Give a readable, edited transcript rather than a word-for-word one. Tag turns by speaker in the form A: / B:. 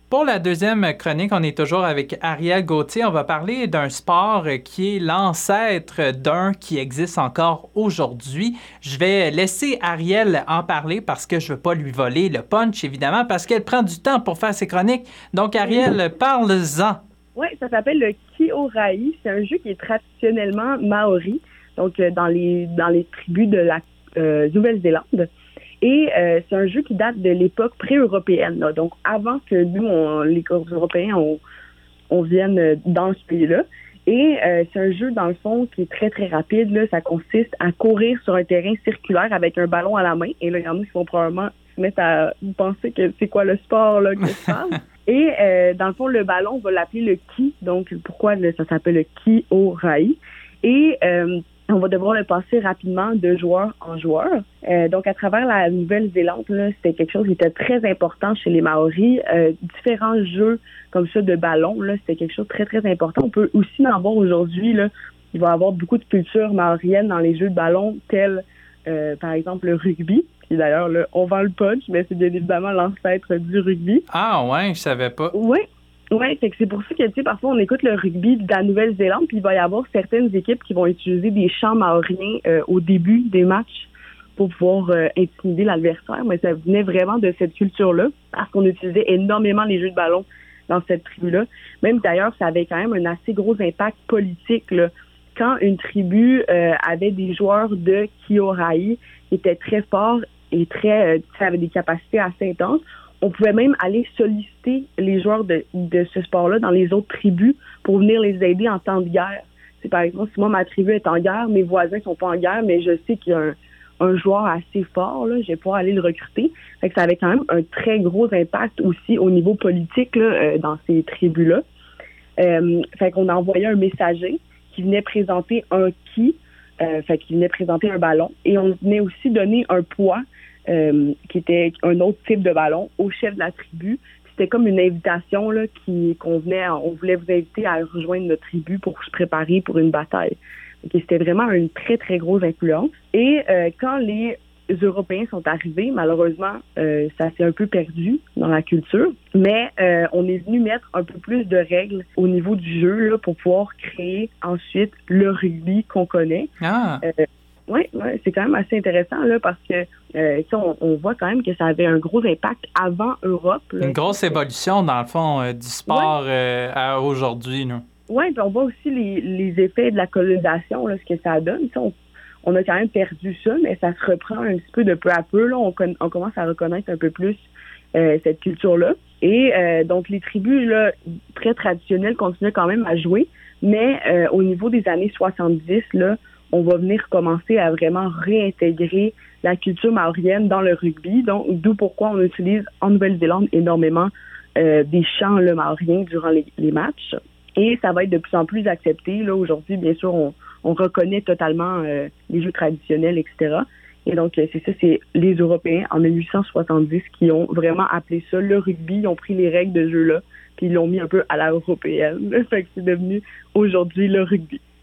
A: Pour la deuxième chronique, on est toujours avec Ariel Gauthier. On va parler d'un sport qui est l'ancêtre d'un qui existe encore aujourd'hui. Je vais laisser Ariel en parler parce que je ne veux pas lui voler le punch, évidemment, parce qu'elle prend du temps pour faire ses chroniques. Donc, Ariel, parle-en.
B: Oui, ça s'appelle le Kiorai. C'est un jeu qui est traditionnellement maori, donc dans les tribus de la Nouvelle-Zélande. Et c'est un jeu qui date de l'époque pré-européenne, là. Donc avant que nous, les Européens, on vienne dans ce pays-là. Et c'est un jeu, dans le fond, qui est très, très rapide, là. Ça consiste à courir sur un terrain circulaire avec un ballon à la main. Et là, il y en a qui vont probablement se mettre à penser que c'est quoi le sport là, que je parle. Et dans le fond, le ballon, on va l'appeler le ki. Donc, pourquoi ça s'appelle le Kiorai? Et on va devoir le passer rapidement de joueur en joueur. Donc, à travers la Nouvelle-Zélande, là, c'était quelque chose qui était très important chez les Maoris. Différents jeux comme ça de ballon, là, c'était quelque chose de très, très important. On peut aussi en voir aujourd'hui, là, il va y avoir beaucoup de culture maorienne dans les jeux de ballon, tels, par exemple, le rugby. Puis d'ailleurs, là, on vend le punch, mais c'est bien évidemment l'ancêtre du rugby.
A: Ah ouais, je savais pas.
B: Oui. Oui, c'est pour ça que, tu sais, parfois, on écoute le rugby de la Nouvelle-Zélande, puis il va y avoir certaines équipes qui vont utiliser des chants maoriens au début des matchs pour pouvoir intimider l'adversaire. Mais ça venait vraiment de cette culture-là, parce qu'on utilisait énormément les jeux de ballon dans cette tribu-là. Même d'ailleurs, ça avait quand même un assez gros impact politique, là. Quand une tribu avait des joueurs de Kiorai qui étaient très forts et très, avaient des capacités assez intenses, on pouvait même aller solliciter les joueurs de ce sport-là dans les autres tribus pour venir les aider en temps de guerre. C'est par exemple, si moi, ma tribu est en guerre, mes voisins sont pas en guerre, mais je sais qu'il y a un joueur assez fort, là, je vais pouvoir aller le recruter. Fait que ça avait quand même un très gros impact aussi au niveau politique là, dans ces tribus-là. Fait qu'on envoyait un messager qui venait présenter un ki, qui venait présenter un ballon, et on venait aussi donner un poids qui était un autre type de ballon au chef de la tribu. C'était comme une invitation là, on voulait vous inviter à rejoindre notre tribu pour se préparer pour une bataille. Donc, c'était vraiment une très, très grosse influence. Et quand les Européens sont arrivés, malheureusement, ça s'est un peu perdu dans la culture, mais on est venu mettre un peu plus de règles au niveau du jeu là, pour pouvoir créer ensuite le rugby qu'on connaît.
A: Ah.
B: Oui, c'est quand même assez intéressant là, parce que on voit quand même que ça avait un gros impact avant Europe. Là.
A: Une grosse évolution, dans le fond, du sport à aujourd'hui.
B: Oui, puis on voit aussi les effets de la colonisation, là, ce que ça donne. On a quand même perdu ça, mais ça se reprend un petit peu de peu à peu. Là, on commence à reconnaître un peu plus cette culture-là. Et donc, les tribus là, très traditionnelles continuent quand même à jouer, mais au niveau des années 70, là, on va venir commencer à vraiment réintégrer la culture maorienne dans le rugby, donc d'où pourquoi on utilise en Nouvelle-Zélande énormément des chants là, maoriens durant les matchs. Et ça va être de plus en plus accepté. Là, aujourd'hui, bien sûr, on reconnaît totalement les jeux traditionnels, etc. Et donc, c'est ça, c'est les Européens en 1870 qui ont vraiment appelé ça le rugby. Ils ont pris les règles de jeu-là, puis ils l'ont mis un peu à la européenne. Fait que c'est devenu aujourd'hui le rugby.